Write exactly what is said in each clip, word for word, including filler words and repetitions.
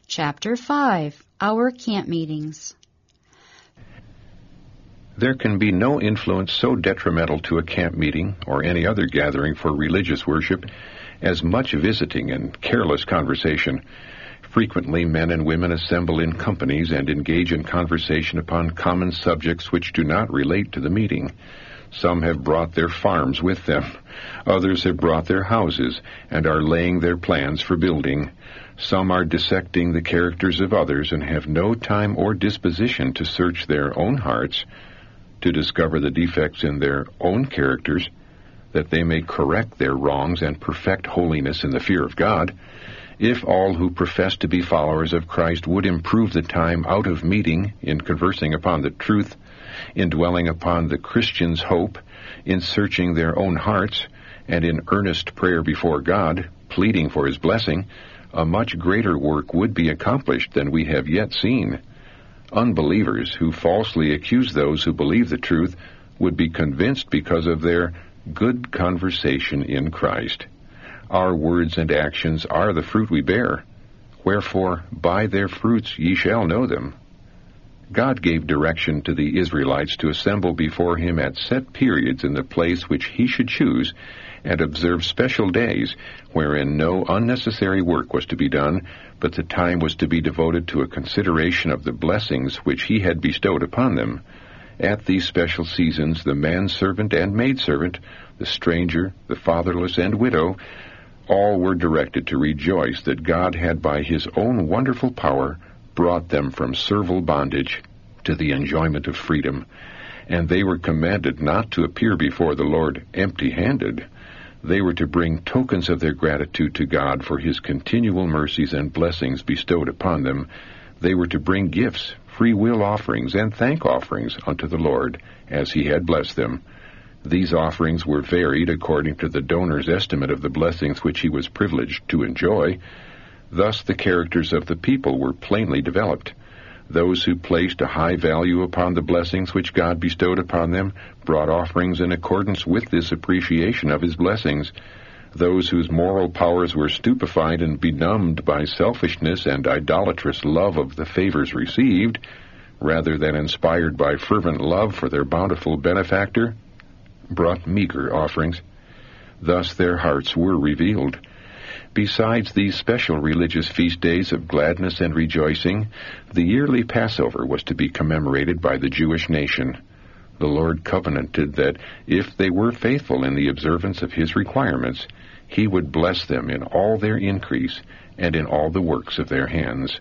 Chapter five. Our Camp Meetings. There can be no influence so detrimental to a camp meeting or any other gathering for religious worship as much visiting and careless conversation. Frequently, men and women assemble in companies and engage in conversation upon common subjects which do not relate to the meeting. Some have brought their farms with them. Others have brought their houses and are laying their plans for building. Some are dissecting the characters of others and have no time or disposition to search their own hearts, to discover the defects in their own characters, that they may correct their wrongs and perfect holiness in the fear of God. If all who profess to be followers of Christ would improve the time out of meeting in conversing upon the truth, in dwelling upon the Christian's hope, in searching their own hearts, and in earnest prayer before God, pleading for His blessing, a much greater work would be accomplished than we have yet seen. Unbelievers who falsely accuse those who believe the truth would be convinced because of their good conversation in Christ. Our words and actions are the fruit we bear. Wherefore, by their fruits ye shall know them. God gave direction to the Israelites to assemble before Him at set periods in the place which He should choose, and observe special days, wherein no unnecessary work was to be done, but the time was to be devoted to a consideration of the blessings which He had bestowed upon them. At these special seasons, the manservant and maidservant, the stranger, the fatherless, and widow, all were directed to rejoice that God had by His own wonderful power brought them from servile bondage to the enjoyment of freedom, and they were commanded not to appear before the Lord empty-handed. They were to bring tokens of their gratitude to God for His continual mercies and blessings bestowed upon them. They were to bring gifts, free will offerings, and thank offerings unto the Lord, as He had blessed them. These offerings were varied according to the donor's estimate of the blessings which he was privileged to enjoy. Thus the characters of the people were plainly developed. Those who placed a high value upon the blessings which God bestowed upon them brought offerings in accordance with this appreciation of His blessings. Those whose moral powers were stupefied and benumbed by selfishness and idolatrous love of the favors received, rather than inspired by fervent love for their bountiful benefactor, brought meager offerings. Thus their hearts were revealed. Besides these special religious feast days of gladness and rejoicing, the yearly Passover was to be commemorated by the Jewish nation. The Lord covenanted that if they were faithful in the observance of His requirements, He would bless them in all their increase and in all the works of their hands.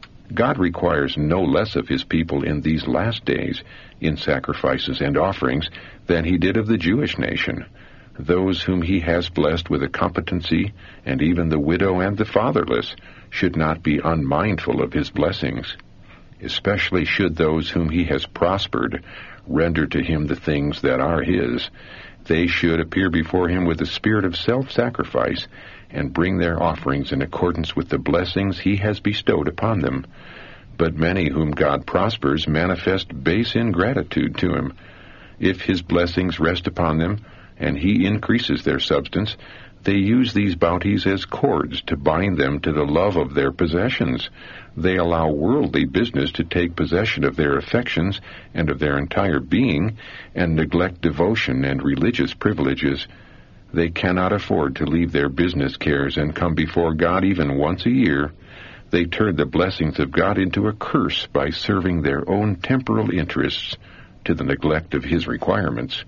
God requires no less of His people in these last days in sacrifices and offerings than He did of the Jewish nation. Those whom He has blessed with a competency, and even the widow and the fatherless, should not be unmindful of His blessings. Especially should those whom He has prospered render to Him the things that are His. They should appear before Him with a spirit of self-sacrifice, and bring their offerings in accordance with the blessings He has bestowed upon them. But many whom God prospers manifest base ingratitude to Him. If His blessings rest upon them, and He increases their substance, they use these bounties as cords to bind them to the love of their possessions. They allow worldly business to take possession of their affections and of their entire being, and neglect devotion and religious privileges. They cannot afford to leave their business cares and come before God even once a year. They turn the blessings of God into a curse by serving their own temporal interests to the neglect of His requirements.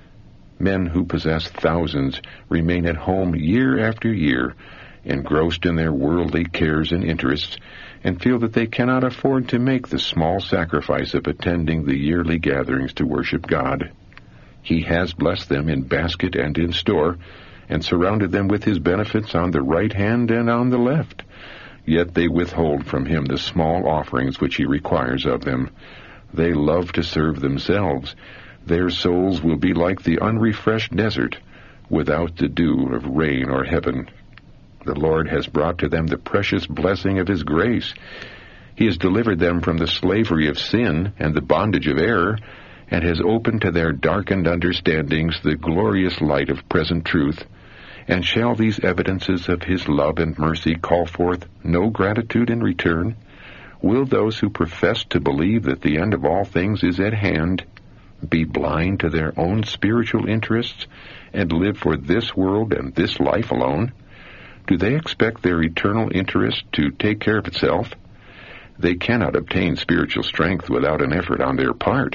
Men who possess thousands remain at home year after year, engrossed in their worldly cares and interests, and feel that they cannot afford to make the small sacrifice of attending the yearly gatherings to worship God. He has blessed them in basket and in store, and surrounded them with His benefits on the right hand and on the left. Yet they withhold from Him the small offerings which He requires of them. They love to serve themselves. Their souls will be like the unrefreshed desert, without the dew of rain or heaven. The Lord has brought to them the precious blessing of His grace. He has delivered them from the slavery of sin and the bondage of error, and has opened to their darkened understandings the glorious light of present truth. And shall these evidences of his love and mercy call forth no gratitude in return? Will those who profess to believe that the end of all things is at hand be blind to their own spiritual interests and live for this world and this life alone? Do they expect their eternal interest to take care of itself? They cannot obtain spiritual strength without an effort on their part.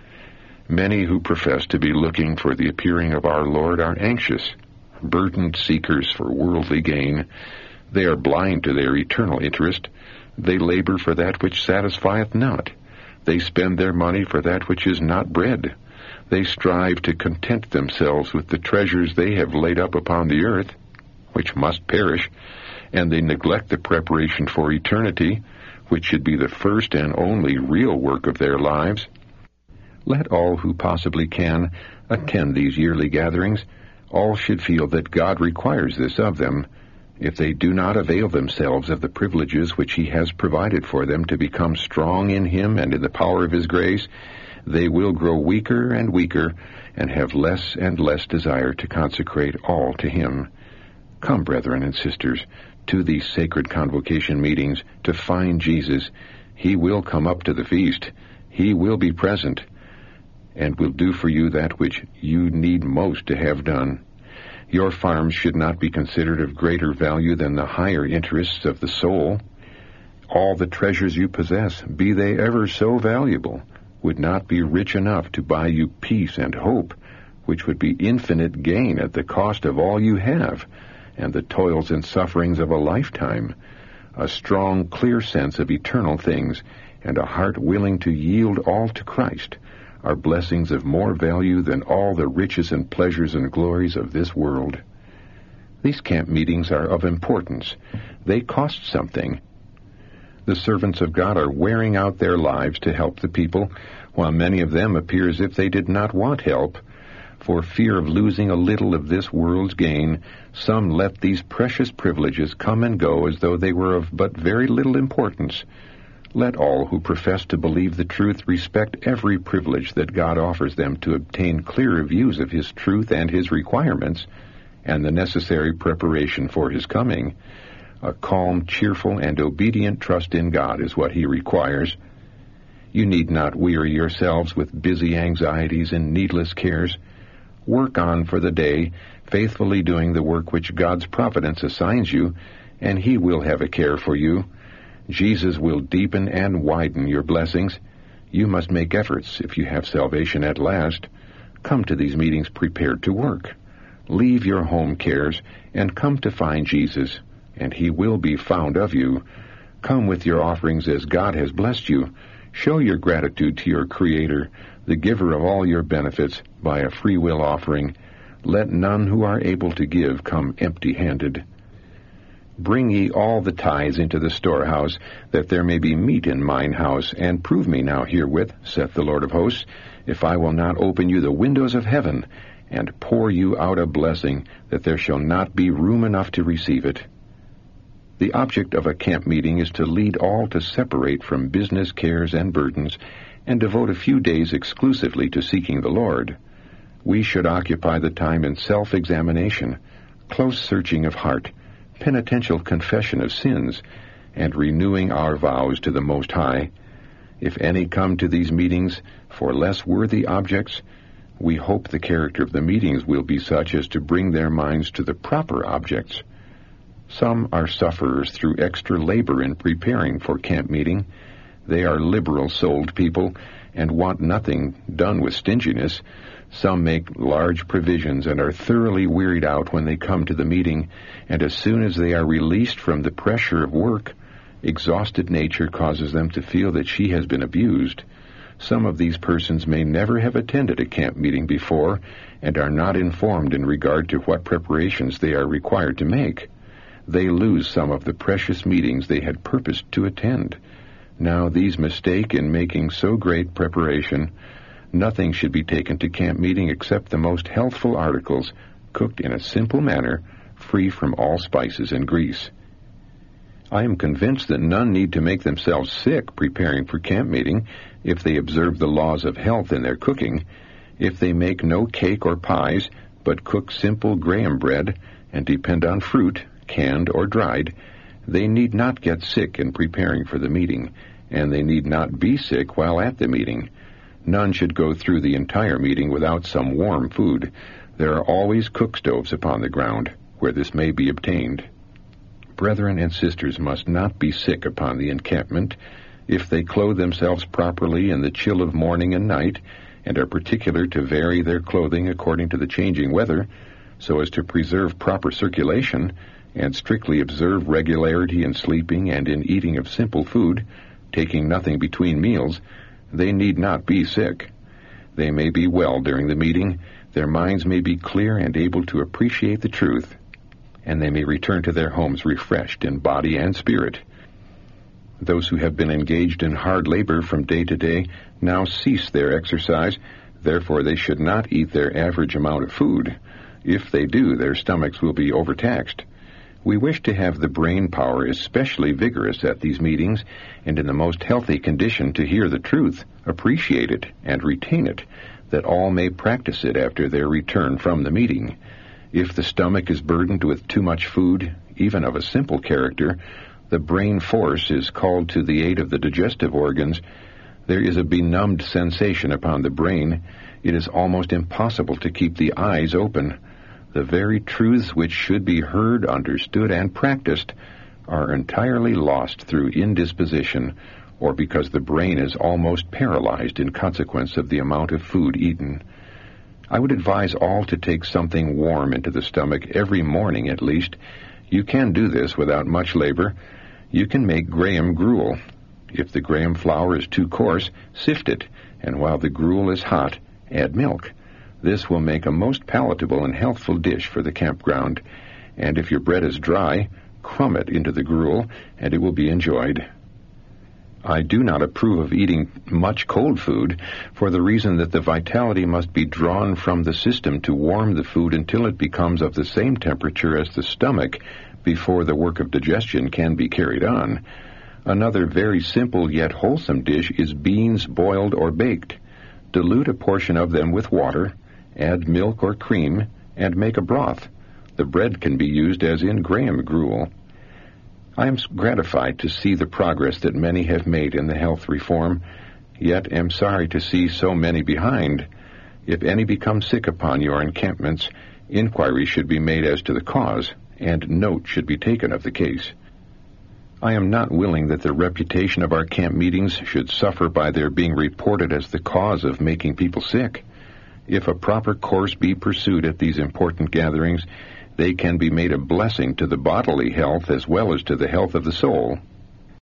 Many who profess to be looking for the appearing of our Lord are anxious, burdened seekers for worldly gain. They are blind to their eternal interest. They labor for that which satisfieth not. They spend their money for that which is not bread. They strive to content themselves with the treasures they have laid up upon the earth, which must perish, and they neglect the preparation for eternity, which should be the first and only real work of their lives. Let all who possibly can attend these yearly gatherings. All should feel that God requires this of them. If they do not avail themselves of the privileges which He has provided for them to become strong in Him and in the power of His grace, they will grow weaker and weaker and have less and less desire to consecrate all to Him. Come, brethren and sisters, to these sacred convocation meetings to find Jesus. He will come up to the feast. He will be present and will do for you that which you need most to have done. Your farms should not be considered of greater value than the higher interests of the soul. All the treasures you possess, be they ever so valuable, would not be rich enough to buy you peace and hope, which would be infinite gain at the cost of all you have, and the toils and sufferings of a lifetime. A strong, clear sense of eternal things, and a heart willing to yield all to Christ, are blessings of more value than all the riches and pleasures and glories of this world. These camp meetings are of importance. They cost something. The servants of God are wearing out their lives to help the people, while many of them appear as if they did not want help. For fear of losing a little of this world's gain, some let these precious privileges come and go as though they were of but very little importance. Let all who profess to believe the truth respect every privilege that God offers them to obtain clearer views of His truth and His requirements, and the necessary preparation for His coming. A calm, cheerful, and obedient trust in God is what He requires. You need not weary yourselves with busy anxieties and needless cares. Work on for the day, faithfully doing the work which God's providence assigns you, and He will have a care for you. Jesus will deepen and widen your blessings. You must make efforts if you have salvation at last. Come to these meetings prepared to work. Leave your home cares and come to find Jesus, and He will be found of you. Come with your offerings as God has blessed you. Show your gratitude to your Creator, the giver of all your benefits, by a free will offering. Let none who are able to give come empty-handed. Bring ye all the tithes into the storehouse, that there may be meat in mine house, and prove me now herewith, saith the Lord of hosts, if I will not open you the windows of heaven, and pour you out a blessing, that there shall not be room enough to receive it. The object of a camp meeting is to lead all to separate from business cares and burdens, and devote a few days exclusively to seeking the Lord. We should occupy the time in self-examination, close searching of heart, penitential confession of sins, and renewing our vows to the Most High. If any come to these meetings for less worthy objects, we hope the character of the meetings will be such as to bring their minds to the proper objects. Some are sufferers through extra labor in preparing for camp meeting. They are liberal-souled people and want nothing done with stinginess. Some make large provisions and are thoroughly wearied out when they come to the meeting, and as soon as they are released from the pressure of work, exhausted nature causes them to feel that she has been abused. Some of these persons may never have attended a camp meeting before, and are not informed in regard to what preparations they are required to make. They lose some of the precious meetings they had purposed to attend. Now these mistake in making so great preparation. Nothing should be taken to camp meeting except the most healthful articles, cooked in a simple manner, free from all spices and grease. I am convinced that none need to make themselves sick preparing for camp meeting if they observe the laws of health in their cooking, if they make no cake or pies, but cook simple graham bread, and depend on fruit, canned or dried, they need not get sick in preparing for the meeting, and they need not be sick while at the meeting. None should go through the entire meeting without some warm food. There are always cook stoves upon the ground, where this may be obtained. Brethren and sisters must not be sick upon the encampment. If they clothe themselves properly in the chill of morning and night, and are particular to vary their clothing according to the changing weather, so as to preserve proper circulation, and strictly observe regularity in sleeping and in eating of simple food, taking nothing between meals, they need not be sick. They may be well during the meeting, their minds may be clear and able to appreciate the truth, and they may return to their homes refreshed in body and spirit. Those who have been engaged in hard labor from day to day now cease their exercise, therefore they should not eat their average amount of food. If they do, their stomachs will be overtaxed. We wish to have the brain power especially vigorous at these meetings, and in the most healthy condition to hear the truth, appreciate it, and retain it, that all may practice it after their return from the meeting. If the stomach is burdened with too much food, even of a simple character, the brain force is called to the aid of the digestive organs. There is a benumbed sensation upon the brain. It is almost impossible to keep the eyes open. The very truths which should be heard, understood, and practiced are entirely lost through indisposition, or because the brain is almost paralyzed in consequence of the amount of food eaten. I would advise all to take something warm into the stomach every morning at least. You can do this without much labor. You can make graham gruel. If the graham flour is too coarse, sift it, and while the gruel is hot, add milk. This will make a most palatable and healthful dish for the campground, and if your bread is dry, crumb it into the gruel, and it will be enjoyed. I do not approve of eating much cold food, for the reason that the vitality must be drawn from the system to warm the food until it becomes of the same temperature as the stomach before the work of digestion can be carried on. Another very simple yet wholesome dish is beans boiled or baked. Dilute a portion of them with water, add milk or cream, and make a broth. The bread can be used as in graham gruel. I am gratified to see the progress that many have made in the health reform, yet am sorry to see so many behind. If any become sick upon your encampments, inquiry should be made as to the cause, and note should be taken of the case. I am not willing that the reputation of our camp meetings should suffer by their being reported as the cause of making people sick. If a proper course be pursued at these important gatherings, they can be made a blessing to the bodily health as well as to the health of the soul.